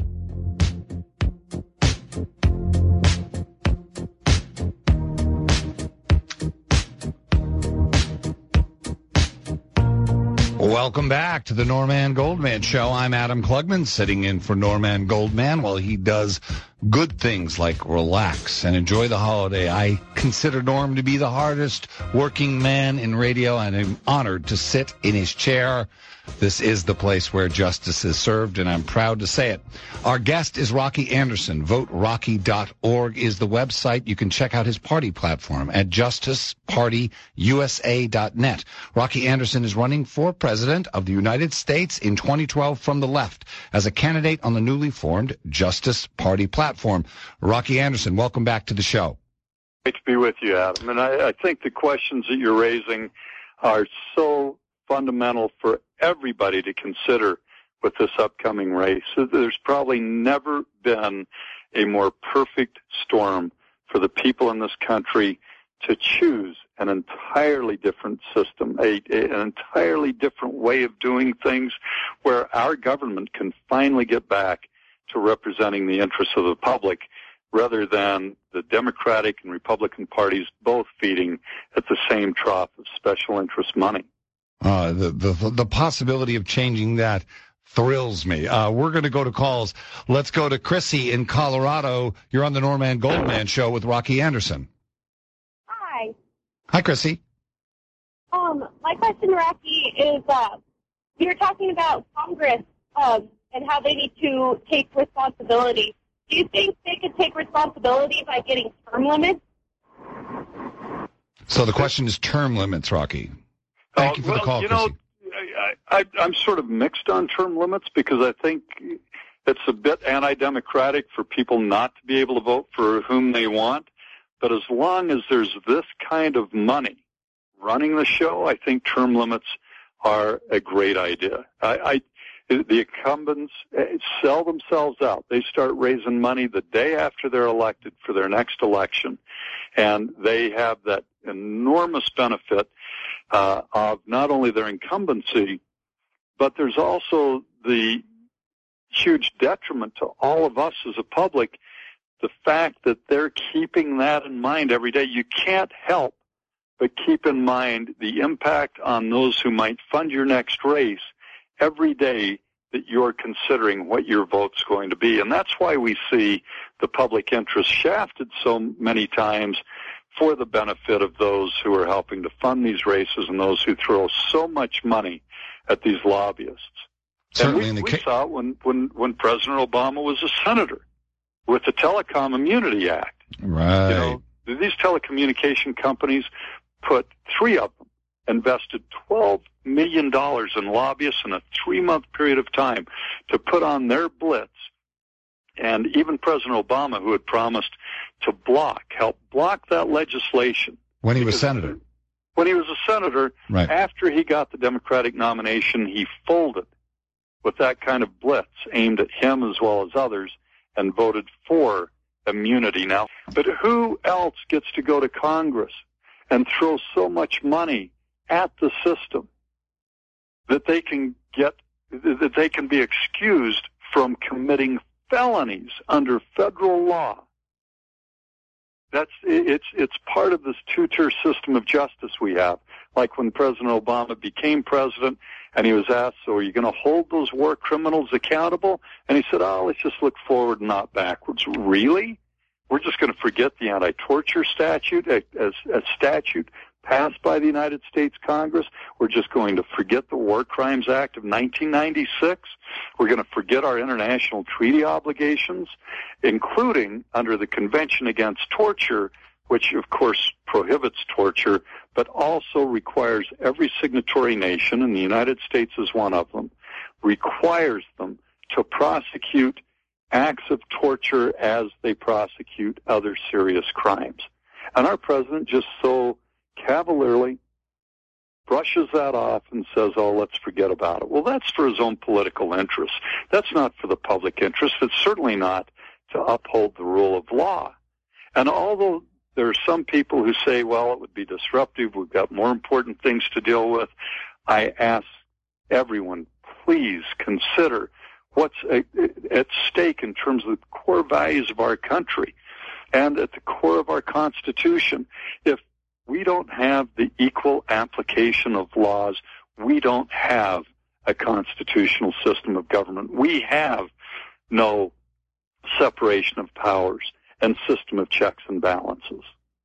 Welcome back to the Norman Goldman Show. I'm Adam Klugman, sitting in for Norman Goldman while he does good things like relax and enjoy the holiday. I consider Norm to be the hardest working man in radio, and I'm honored to sit in his chair. This is the place where justice is served, and I'm proud to say it. Our guest is Rocky Anderson. vote rocky dot org is the website. You can check out his party platform at justice party u s a dot net. Rocky Anderson is running for president of the United States in twenty twelve from the left as a candidate on the newly formed Justice Party platform. Rocky Anderson, welcome back to the show. Great to be with you, Adam. And I, I think the questions that you're raising are so fundamental for everybody to consider with this upcoming race. There's probably never been a more perfect storm for the people in this country to choose an entirely different system, a, a, an entirely different way of doing things where our government can finally get back to representing the interests of the public rather than the Democratic and Republican parties both feeding at the same trough of special interest money. Uh, the, the the possibility of changing that thrills me. Uh, we're going to go to calls. Let's go to Chrissy in Colorado. You're on the Norman Goldman Show with Rocky Anderson. Hi. Hi, Chrissy. Um, my question, Rocky, is uh, you were talking about Congress um, and how they need to take responsibility. Do you think they could take responsibility by getting term limits? So the question is term limits, Rocky. Thank you for well, the call, you know, Chrissy. I, I, I'm sort of mixed on term limits because I think it's a bit anti-democratic for people not to be able to vote for whom they want. But as long as there's this kind of money running the show, I think term limits are a great idea. I, I, the incumbents sell themselves out. They start raising money the day after they're elected for their next election, and they have that enormous benefit uh, of not only their incumbency, but there's also the huge detriment to all of us as a public, the fact that they're keeping that in mind every day. You can't help but keep in mind the impact on those who might fund your next race every day that you're considering what your vote's going to be. And that's why we see the public interest shafted so many times for the benefit of those who are helping to fund these races and those who throw so much money at these lobbyists. Certainly and we, in the we ca- saw it when, when, when President Obama was a senator with the Telecom Immunity Act. Right. You know, these telecommunication companies put three of them, invested twelve million dollars in lobbyists in a three-month period of time to put on their blitz. And even President Obama, who had promised to block, help block that legislation. When he was senator. When he was a senator, right. After he got the Democratic nomination, he folded with that kind of blitz aimed at him as well as others and voted for immunity now. But who else gets to go to Congress and throw so much money at the system that they can get, that they can be excused from committing felonies under federal law? That's, it's, it's part of this two-tier system of justice we have. Like when President Obama became president and he was asked, so are you going to hold those war criminals accountable? And he said, oh, let's just look forward and not backwards. Really? We're just going to forget the anti-torture statute, a, a, a statute passed by the United States Congress. We're just going to forget the War Crimes Act of nineteen ninety-six. We're going to forget our international treaty obligations, including under the Convention Against Torture, which of course prohibits torture, but also requires every signatory nation, and the United States is one of them, requires them to prosecute acts of torture as they prosecute other serious crimes. And our president just so cavalierly brushes that off and says, oh, let's forget about it. Well, that's for his own political interests. That's not for the public interest. It's certainly not to uphold the rule of law. And although there are some people who say, well, it would be disruptive, we've got more important things to deal with, I ask everyone, please consider what's at stake in terms of the core values of our country and at the core of our Constitution. If we don't have the equal application of laws, we don't have a constitutional system of government. We have no separation of powers and system of checks and balances.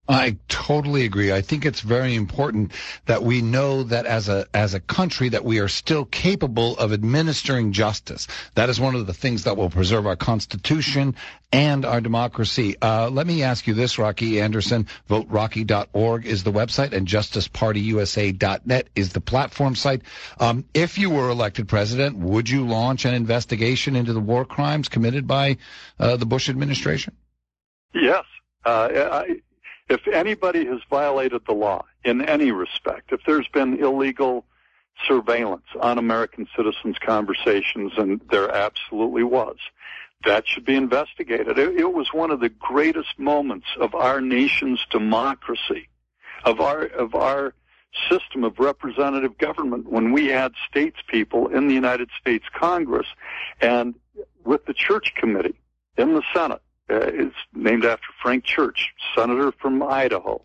I totally agree. I think it's very important that we know that as a as a country that we are still capable of administering justice. That is one of the things that will preserve our Constitution and our democracy. Uh, let me ask you this, Rocky Anderson. vote rocky dot org is the website, and justice party u s a dot net is the platform site. Um, if you were elected president, would you launch an investigation into the war crimes committed by uh, the Bush administration? Yes. Uh, I, If anybody has violated the law in any respect, if there's been illegal surveillance on American citizens' conversations, and there absolutely was, that should be investigated. It, it was one of the greatest moments of our nation's democracy, of our of our system of representative government, when we had statespeople in the United States Congress and with the Church Committee in the Senate. Uh, it's named after Frank Church, senator from Idaho.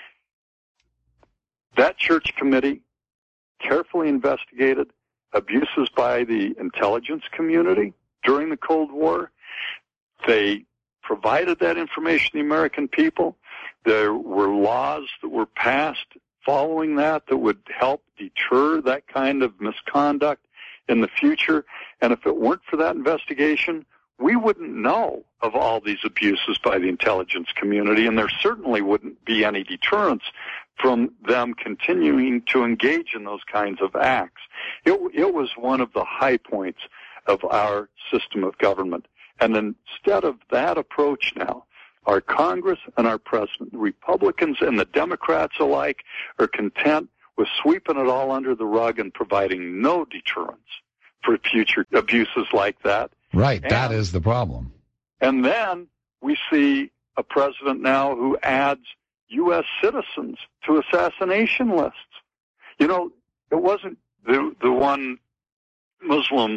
That Church Committee carefully investigated abuses by the intelligence community during the Cold War. They provided that information to the American people. There were laws that were passed following that that would help deter that kind of misconduct in the future. And if it weren't for that investigation, we wouldn't know of all these abuses by the intelligence community, and there certainly wouldn't be any deterrence from them continuing to engage in those kinds of acts. It, it was one of the high points of our system of government. And instead of that approach now, our Congress and our president, the Republicans and the Democrats alike, are content with sweeping it all under the rug and providing no deterrence for future abuses like that. Right, and, that is the problem. And then we see a president now who adds U S citizens to assassination lists. You know, it wasn't the the one Muslim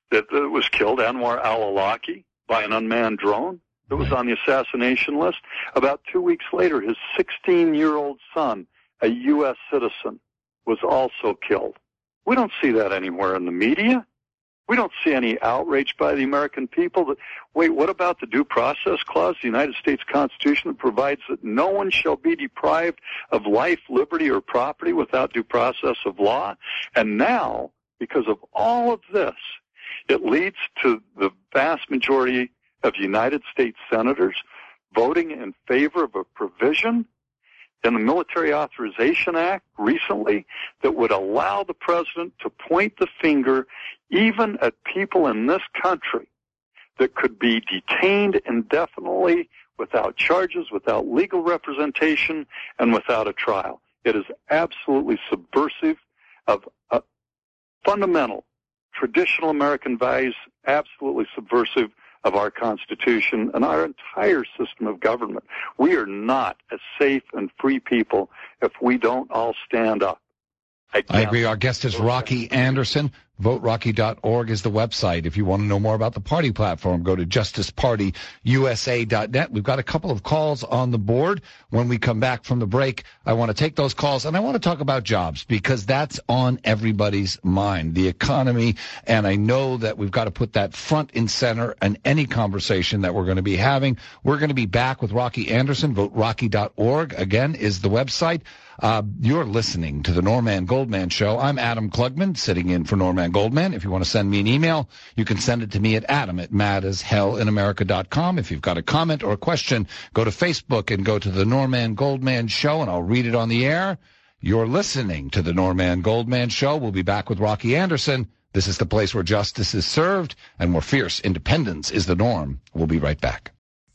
that, that was killed, Anwar al-Awlaki, by an unmanned drone that was on the assassination list. About two weeks later, his sixteen-year-old son, a U S citizen, was also killed. We don't see that anywhere in the media. We don't see any outrage by the American people. That, wait, what about the Due Process Clause, the United States Constitution, that provides that no one shall be deprived of life, liberty, or property without due process of law? And now, because of all of this, it leads to the vast majority of United States senators voting in favor of a provision in the Military Authorization Act recently that would allow the president to point the finger even at people in this country that could be detained indefinitely without charges, without legal representation, and without a trial. It is absolutely subversive of uh, fundamental traditional American values, absolutely subversive of our Constitution and our entire system of government. We are not a safe and free people if we don't all stand up. I, I agree. Our guest is Rocky Anderson. vote rocky dot org is the website. If you want to know more about the party platform, go to justice party u s a dot net. We've got a couple of calls on the board. When we come back from the break, I want to take those calls, and I want to talk about jobs because that's on everybody's mind, the economy, and I know that we've got to put that front and center in any conversation that we're going to be having. We're going to be back with Rocky Anderson. vote rocky dot org, again, is the website. Uh, you're listening to the Norman Goldman Show. I'm Adam Klugman, sitting in for Norman Goldman. If you want to send me an email, you can send it to me at adam at mad as hell in america dot com. If you've got a comment or a question, go to Facebook and go to the Norman Goldman Show, and I'll read it on the air. You're listening to the Norman Goldman Show. We'll be back with Rocky Anderson. This is the place where justice is served and where fierce independence is the norm. We'll be right back.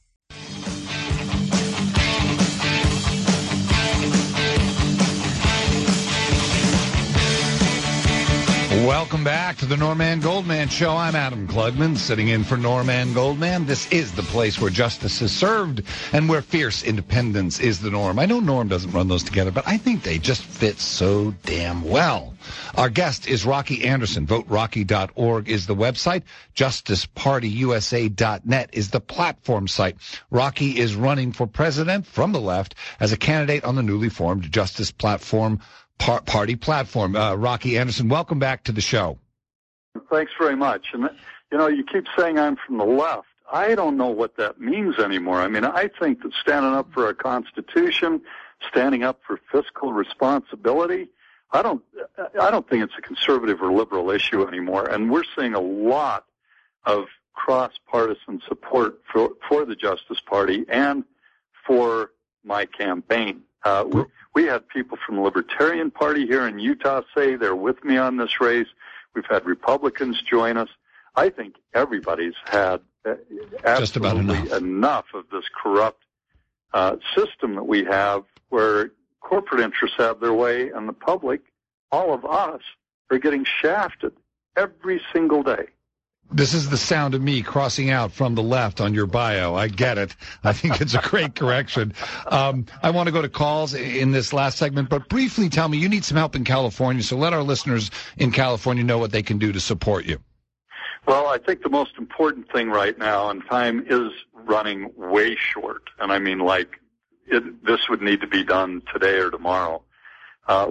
Welcome back to the Norman Goldman Show. I'm Adam Klugman, sitting in for Norman Goldman. This is the place where justice is served and where fierce independence is the norm. I know Norm doesn't run those together, but I think they just fit so damn well. Our guest is Rocky Anderson. vote rocky dot org is the website. justice party u s a dot net is the platform site. Rocky is running for president from the left as a candidate on the newly formed Justice Platform Par- Party platform. Uh, Rocky Anderson, welcome back to the show. Thanks very much. And, you know, you keep saying I'm from the left. I don't know what that means anymore. I mean, I think that standing up for our Constitution, standing up for fiscal responsibility, I don't, I don't think it's a conservative or liberal issue anymore. And we're seeing a lot of cross-partisan support for, for the Justice Party and for my campaign. Uh, we, we had people from the Libertarian Party here in Utah say they're with me on this race. We've had Republicans join us. I think everybody's had uh, absolutely Just about enough. enough of this corrupt uh, system that we have where corporate interests have their way and the public, all of us, are getting shafted every single day. This is the sound of me crossing out from the left on your bio. I get it. I think it's a great correction. Um, I want to go to calls in this last segment, but briefly tell me, you need some help in California, so let our listeners in California know what they can do to support you. Well, I think the most important thing right now, and time is running way short, and I mean like it, this would need to be done today or tomorrow. Uh,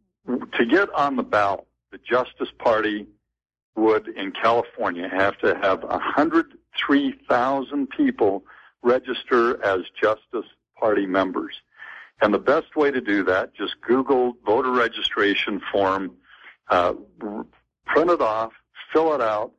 to get on the ballot, the Justice Party would, in California, have to have one hundred three thousand people register as Justice Party members. And the best way to do that, just Google voter registration form, uh, print it off, fill it out,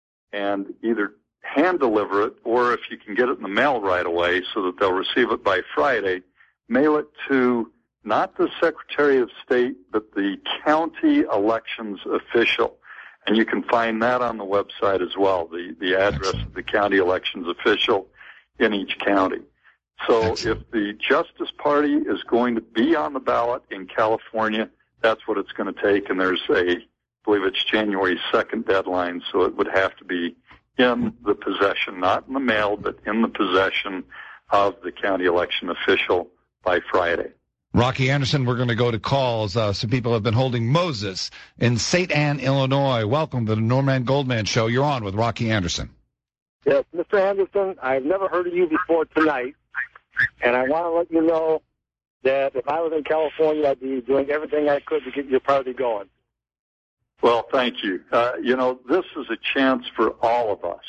and either hand deliver it, or if you can get it in the mail right away so that they'll receive it by Friday, mail it to not the Secretary of State, but the county elections official. And you can find that on the website as well, the, the address of the county elections official in each county. So Excellent. If the Justice Party is going to be on the ballot in California, that's what it's going to take. And there's a, I believe it's January second deadline, so it would have to be in the possession, not in the mail, but in the possession of the county election official by Friday. Rocky Anderson, we're going to go to calls. Uh, some people have been holding Moses in Saint Anne, Illinois. Welcome to the Norman Goldman Show. You're on with Rocky Anderson. Yes, Mister Anderson, I've never heard of you before tonight, and I want to let you know that if I was in California, I'd be doing everything I could to get your party going. Well, thank you. Uh, you know, this is a chance for all of us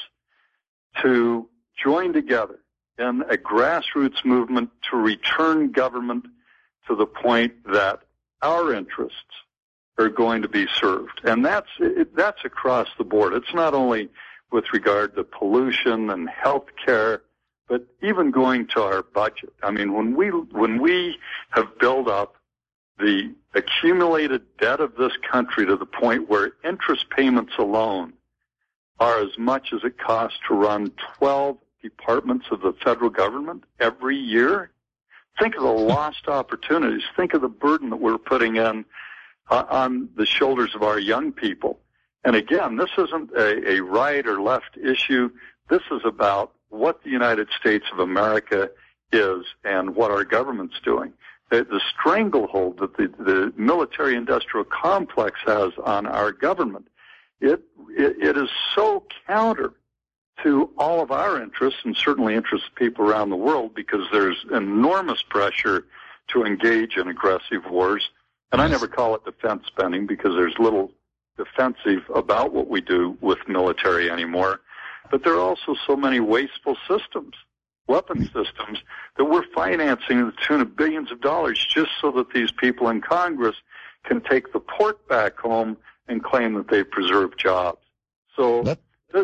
to join together in a grassroots movement to return government to the point that our interests are going to be served. And that's that's across the board. It's not only with regard to pollution and health care, but even going to our budget. I mean, when we when we have built up the accumulated debt of this country to the point where interest payments alone are as much as it costs to run twelve departments of the federal government every year, think of the lost opportunities. Think of the burden that we're putting in uh, on the shoulders of our young people. And again, this isn't a, a right or left issue. This is about what the United States of America is and what our government's doing. The, the stranglehold that the, the military-industrial complex has on our government, it, it, it is so counter to all of our interests and certainly interests of people around the world because there's enormous pressure to engage in aggressive wars. And I never call it defense spending because there's little defensive about what we do with military anymore. But there are also so many wasteful systems, weapon systems, that we're financing to the tune of billions of dollars just so that these people in Congress can take the port back home and claim that they've preserved jobs. So that,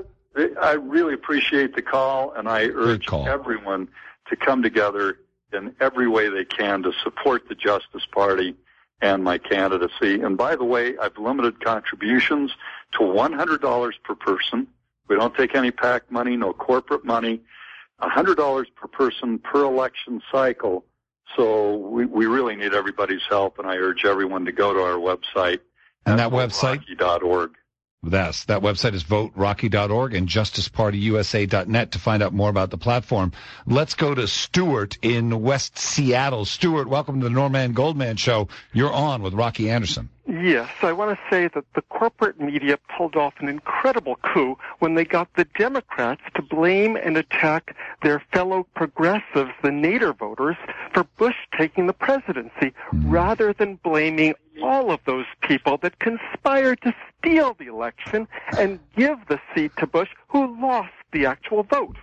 I really appreciate the call, and I urge everyone to come together in every way they can to support the Justice Party and my candidacy. And by the way, I've limited contributions to one hundred dollars per person. We don't take any PAC money, no corporate money. one hundred dollars per person per election cycle. So we, we really need everybody's help, and I urge everyone to go to our website. And that website? vote rocky dot org. That's, that website is vote rocky dot org and justice party u s a dot net to find out more about the platform. Let's go to Stuart in West Seattle. Stuart, welcome to the Norman Goldman Show. You're on with Rocky Anderson. Yes, I want to say that the corporate media pulled off an incredible coup when they got the Democrats to blame and attack their fellow progressives, the Nader voters, for Bush taking the presidency, mm. rather than blaming all of those people that conspired to steal the election and give the seat to Bush, who lost the actual vote.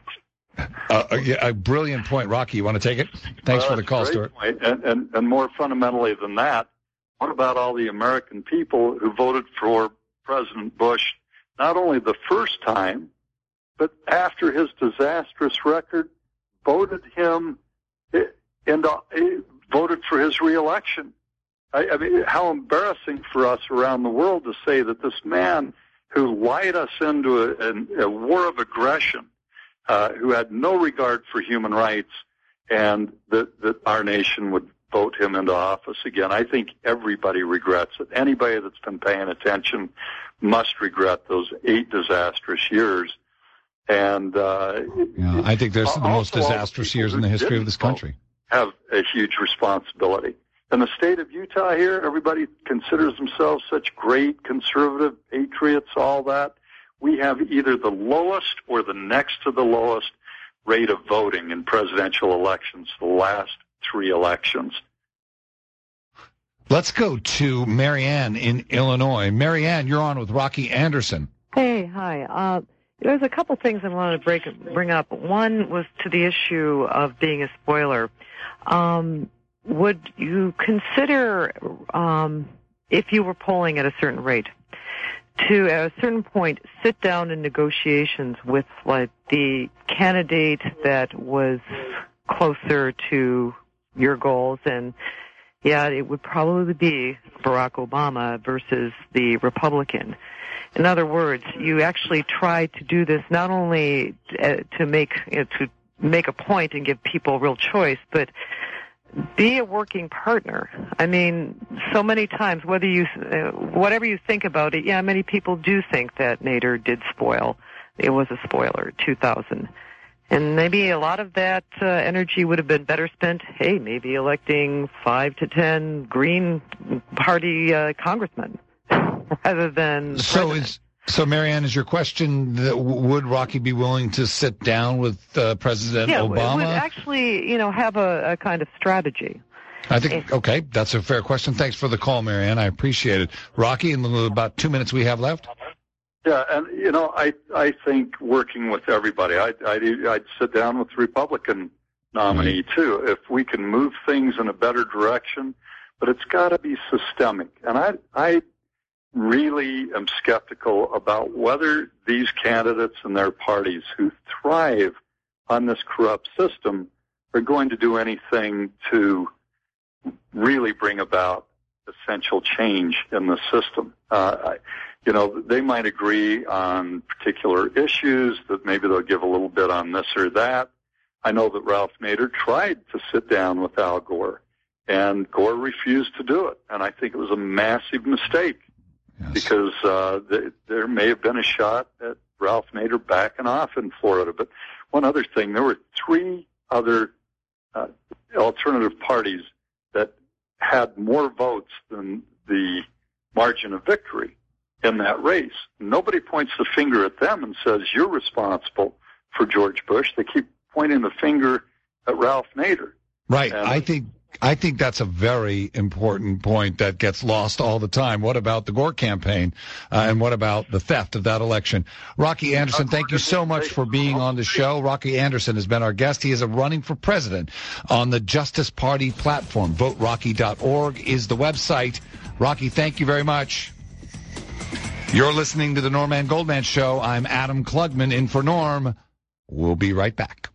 Uh, yeah, a brilliant point. Rocky, you want to take it? Thanks well, for the call, Stuart. And, and, and more fundamentally than that, what about all the American people who voted for President Bush, not only the first time, but after his disastrous record, voted him and uh, voted for his reelection? I, I mean, how embarrassing for us around the world to say that this man who lied us into a, a, a war of aggression, uh, who had no regard for human rights, and that, that our nation would vote him into office again. I think everybody regrets it. Anybody that's been paying attention must regret those eight disastrous years. And uh, yeah, I think there's the most disastrous years in the history of this country. Have a huge responsibility. In the state of Utah here, everybody considers themselves such great conservative patriots, all that. We have either the lowest or the next to the lowest rate of voting in presidential elections the last three elections. Let's go to Marianne in Illinois. Marianne, you're on with Rocky Anderson. Hey, hi. Uh, there's a couple things I wanted to break, bring up. One was to the issue of being a spoiler. Um, would you consider, um, if you were polling at a certain rate, to, at a certain point, sit down in negotiations with, like, the candidate that was closer to your goals, and yeah, it would probably be Barack Obama versus the Republican. In other words, you actually try to do this not only to make you know, to make a point and give people real choice, but be a working partner. I mean, so many times, whether you uh, whatever you think about it, yeah, many people do think that Nader did spoil. It was a spoiler, two thousand And maybe a lot of that uh, energy would have been better spent, hey, maybe electing five to ten Green Party uh, congressmen rather than So president. is so, Marianne, is your question that w- would Rocky be willing to sit down with uh, President yeah, Obama? would actually, you know, have a, a kind of strategy. I think, okay, that's a fair question. Thanks for the call, Marianne. I appreciate it. Rocky, in the about two minutes we have left. Yeah, and you know, I I think working with everybody, I I'd, I'd sit down with the Republican nominee too, if we can move things in a better direction. But it's got to be systemic, and I I really am skeptical about whether these candidates and their parties who thrive on this corrupt system are going to do anything to really bring about essential change in the system. Uh, I, You know, they might agree on particular issues, that maybe they'll give a little bit on this or that. I know that Ralph Nader tried to sit down with Al Gore, and Gore refused to do it. And I think it was a massive mistake yes. because uh, th- there may have been a shot at Ralph Nader backing off in Florida. But one other thing, there were three other uh, alternative parties that had more votes than the margin of victory in that race. Nobody points the finger at them and says, you're responsible for George Bush. They keep pointing the finger at Ralph Nader. Right. And I think I think that's a very important point that gets lost all the time. What about the Gore campaign? Uh, and what about the theft of that election? Rocky Anderson, thank you so much for being on the show. Rocky Anderson has been our guest. He is a running for president on the Justice Party platform. vote rocky dot org is the website. Rocky, thank you very much. You're listening to the Norman Goldman Show. I'm Adam Klugman in for Norm. We'll be right back.